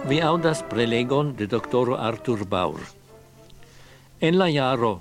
Vi audas prelegon de doctoro Arthur Baur. En la jaro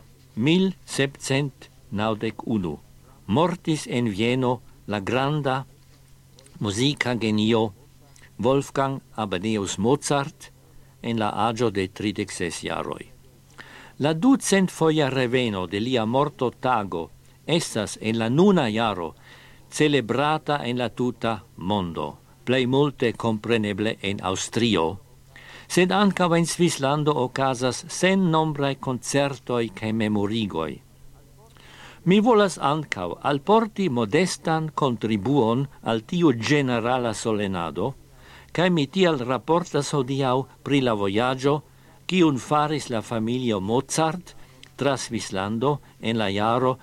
1791 mortis en Vieno la granda musica genio Wolfgang Amadeus Mozart en la agio de 36 jaroj. La 200-foja reveno de lia morto tago estas en la nuna jaro celebrata en la tuta mondo, plej multe compreneble en Austrio, sed ankaŭ en Svislando okazas sennombraj koncertoj kaj memorigoj. Mi volas ankaŭ alporti modestan kontribuon al tiu generala solenado, kaj mi tial raportas hodiaŭ pri la vojaĝo, kiun faris la familio Mozart tra Svislando en la jaro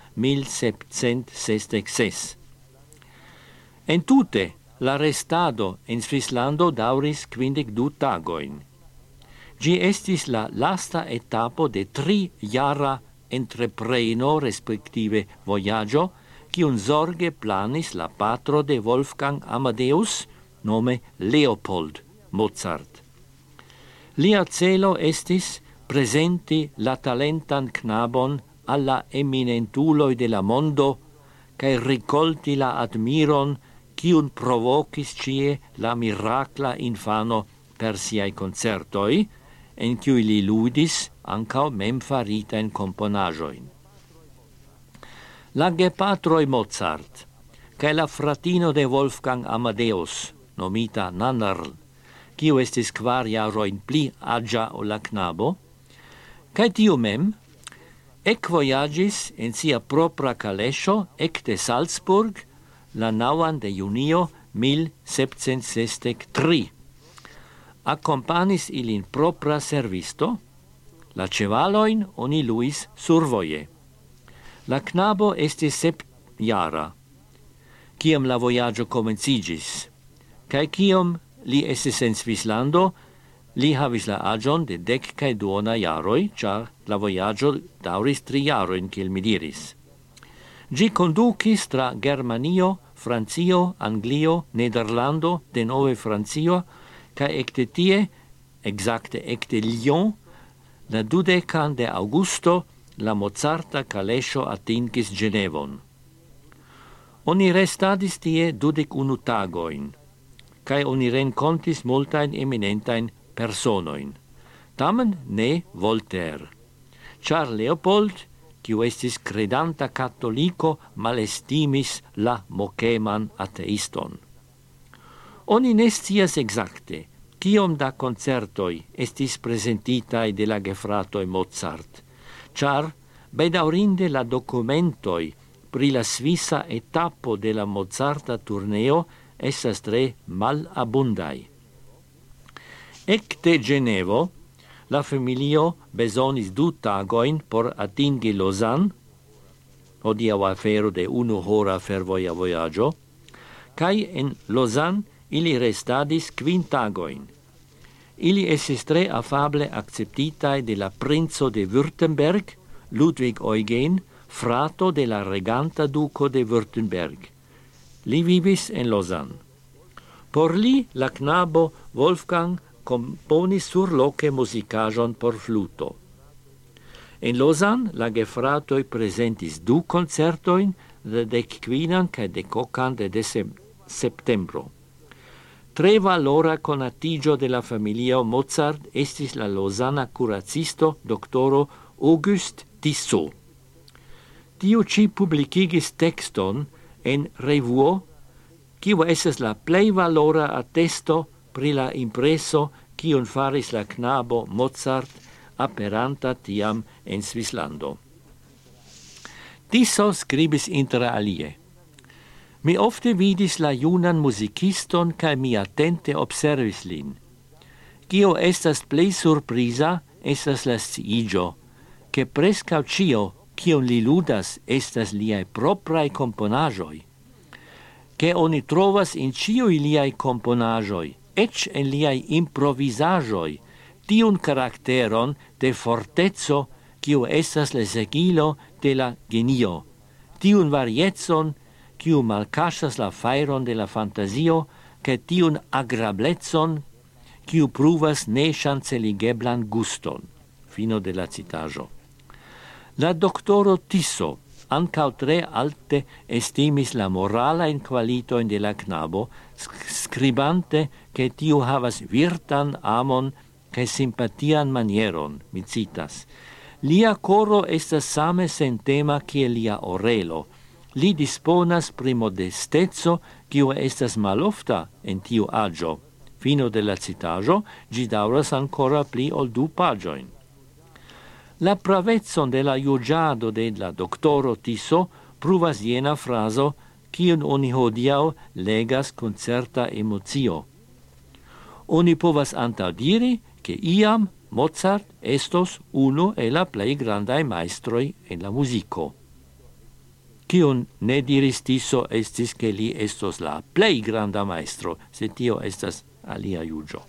1766. Entute, la restado en Svislando daŭris 52 tagojn. Ĝi estis la lasta etapo de 3-jara entrepreno respektive vojaĝo, kiun zorge planis la patro de Wolfgang Amadeus, nome Leopold Mozart. Lia celo estis presenti la talentan knabon alla eminentuloj de la mondo kaj rikolti la admiron kiun provokis ĉie la mirakla infano per siaj koncertoj, en kiuj li ludis ankaŭ memfaritajn komponaĵojn. La gepatroj Mozart kaj la fratino de Wolfgang Amadeus, nomita Nannerl, kiu estis 4 jarojn pli aĝa ol la knabo, kaj tiu mem ekvojaĝis en sia propra kaleŝo ekde Salzburg la 9 de junio 1763. Accompanis ilin propra servisto, la ĉevalojn oni luis survoje. La knabo estis 7-jara, kiam la vojaĝo komenciĝis, kaj kiam li estis en Svislando, li havis la aĝon de 10 jaroj, ĉar la vojaĝo daŭris 3 jarojn, kiel mi diris. Ĝi kondukis tra Germanio, Francio, Anglio, Nederlando, denove Francio, kaj ekde tie, ekzakte ekde Lyon, la 20 de aŭgusto, la Mozarta kaleŝo atingis Ĝenevon. Oni restadis tie 21 tagojn, kaj oni renkontis multajn eminentajn personojn. Tamen ne Voltaire, ĉar Leopold, kiu estis kredanta katoliko, malestimis la mokeman ateiston. Oni ne scias ekzakte, kiom da koncertoj estis prezentitaj de la gefratoj Mozart, ĉar bedaŭrinde la dokumentoj pri la svisa etapo de la Mozarta turneo estas tre malabundaj. Ekde Ĝenevo, la familio bezonis 2 tagojn por atingi Lausanne, hodiaŭ afero de 1-hora fervoja vojaĝo, kaj en Lausanne ili restadis 5 tagojn. Ili estis tre afable akceptitaj de la princo de Württemberg, Ludwig Eugen, frato de la reganta duko de Württemberg. Li vivis en Lausanne. Por li, la knabo Wolfgang componis surloke muzikaĵon por fluto. En Lausanne, la gefratoj prezentis 2 koncertojn, de 15 kaj 18 de septembro. Tre valora konatiĝo de la familio Mozart estis la lausana kuracisto doktoro Auguste Tissot. Tiu ĉi publikigis tekston en revuo, kiu estas la plej valora atesto pri la impreso kiun faris la knabo Mozart aperanta tiam en Svislando. Tissot skribis inter alie: Mi ofte vidis la junan muzikiston kaj mi atente observis lin. Kio estas plej surpriza estas la sciiĝo, ke preskaŭ ĉio, kion li ludas, estas liaj propraj komponaĵoj, ke oni trovas in ĉiuj liaj komponaĵoj, eĉ en liaj improvizaĵoj, tiun karakteron de forteco, kiu estas la sigilo de la genio, tiun variecon, kiu malkaŝas la fajron de la fantazio, kaj tiun agrablecon, quiu pruvas ne chanceligeblan guston. Fino de la citajo. La doctoro Tiso ancau tre alte estimis la morala in qualitoin de la knabo, scribante che tiu havas virtan amon che simpatian manieron, mi citas. Lia coro estas same sentema che lia orelo. Li disponas pri modestezzo quiu estas malofta en tiu agio. Fino de la citajo, gi dauras ancora pli ol 2 pagioin. La pravezzon de la iugiado de la doctoro Tiso pruvas jena fraso quiun oni hodiau legas con certa emotio. Oni povas antaudiri che iam Mozart estos uno e la plei grandai maestroi en la musico. Quiun ne diris Tiso estis che li estos la plei granda maestro, se tio estas alia iugio.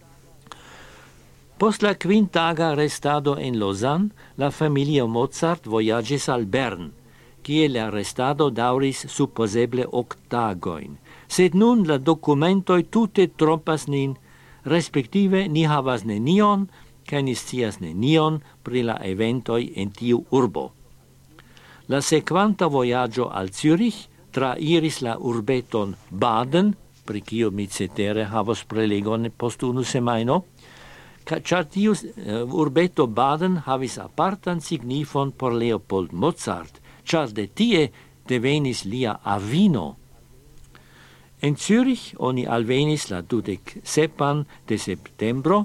Post la quintaga restado en Lausanne, la familia Mozart voyagis al Bern, kie la restado dauris supposeble 8 tagoin. Sed nun la documentoi tute trompas nin, respektive ni havas nenion, kai ni scias nenion pri la eventoi en tiu urbo. La sequanta voyaggio al Zürich trairis la urbeton Baden, pri kio mi cetere havos prelegon post 1 semaino, char tiu urbeto Baden havis apartan signifon por Leopold Mozart, char de tie devenis lia avino. En Zürich oni alvenis la 27 de septembro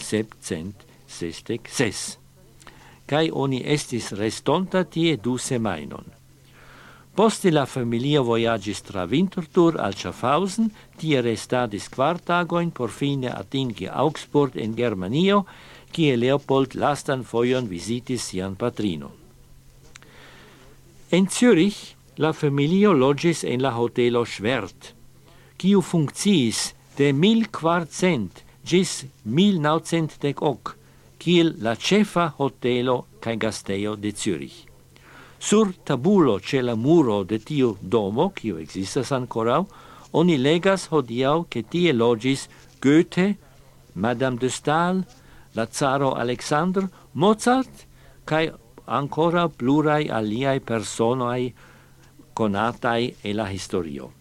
1766, kai oni estis restonta tie 2 semainon. Poste la familia voyagis tra Winterthur al Schaffhausen, tie restadis 4 tagoin por fine atingi Augsburg en Germanio, kie Leopold lastan foion visitis sian patrinon. En Zürich la familio logis en la hotelo Schwert, quiu funcciis de 1400 gis 1908, kiel la cefa hotelo kai gasteio de Zürich. Sur tabulo ce la muro de tiu domo, quiu existas ancorau, oni legas hodiau che tie logis Goethe, Madame de Staël, la Zaro Alexander, Mozart, kai ancora plurai aliai personai conatai e la historio.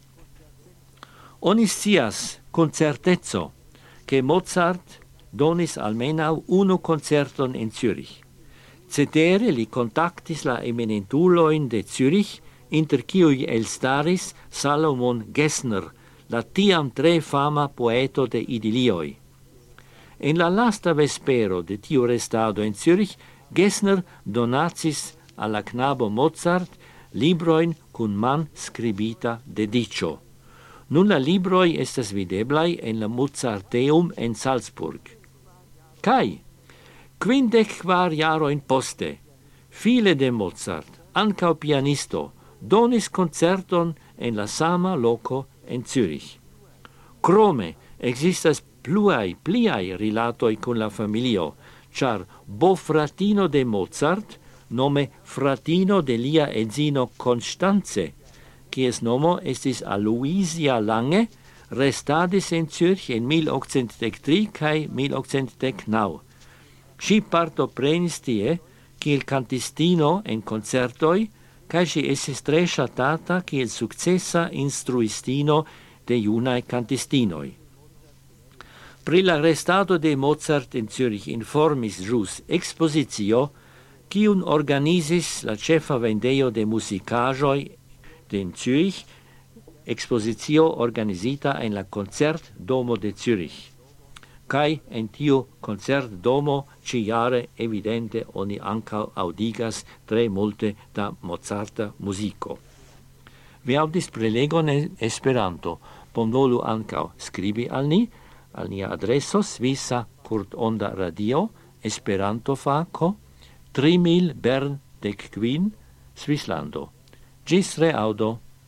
Oni scias con certezzo che Mozart donis almenau 1 concerton in Zürich. Cetere li contactis la eminentuloin de Zürich, inter quiui elstaris Salomon Gessner, la tiam tre fama poeto de idilioi. En la lasta vespero de tiu restado in Zürich, Gessner donacis alla knabo Mozart libroin cun man scribita dedicio. Nun la libroi estas videblai en la Mozarteum en Salzburg. Kai 54 jaroin poste, file de Mozart, ancau pianisto, donis concerton en la sama loco en Zürich. Crome existas pliai rilatoi con la familio, char bofratino de Mozart, nome fratino de lia edzino Constanze, quies nomo estis Aloysia Lange, restadis en Zürich en 1813 kai 1819. Si partoprenis tie, kiel cantistino en concertoi, kai si estis tre ŝatata kiel sukcesa instruistino de junaj cantistinoi. Pri la restado de Mozart en Zürich informis ĵus ekspozicio, kiun organizis la ĉefa vendejo de muzikaĵoj de Zürich, expositio organizita en la Koncertdomo de Zürich. Kai en tiu Koncertdomo ĉiujare evidente oni ankaŭ audigas tre multe da Mozarta muziko. Vi aŭdis prelegon en Esperanto. Bonvolu ankaŭ skribi al ni, al nia adreso Svisa Kurtonda Radio, Esperanto-fako, 3000 Bern 15, Svislando. Gis reaŭdo.